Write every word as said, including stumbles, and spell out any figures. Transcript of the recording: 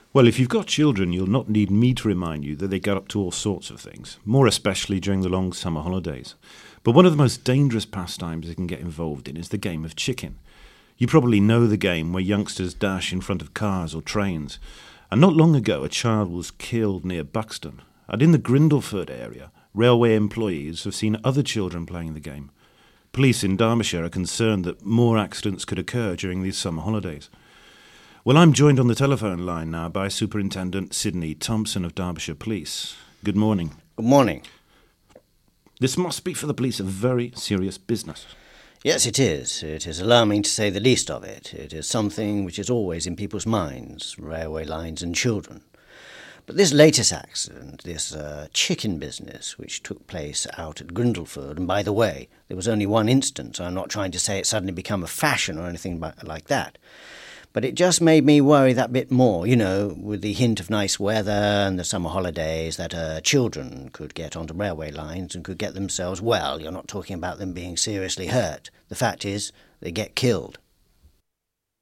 Well, if you've got children, you'll not need me to remind you that they get up to all sorts of things, more especially during the long summer holidays. But one of the most dangerous pastimes they can get involved in is the game of chicken. You probably know the game where youngsters dash in front of cars or trains. And not long ago, a child was killed near Buxton. And in the Grindleford area, railway employees have seen other children playing the game. Police in Derbyshire are concerned that more accidents could occur during these summer holidays. Well, I'm joined on the telephone line now by Superintendent Sydney Thompson of Derbyshire Police. Good morning. Good morning. This must be for the police a very serious business. Yes, it is. It is alarming to say the least of it. It is something which is always in people's minds, railway lines and children. But this latest accident, this uh, chicken business, which took place out at Grindleford, and by the way, there was only one instance, so I'm not trying to say it suddenly become a fashion or anything like that. But it just made me worry that bit more, you know, with the hint of nice weather and the summer holidays, that uh, children could get onto railway lines and could get themselves, well, you're not talking about them being seriously hurt. The fact is, they get killed.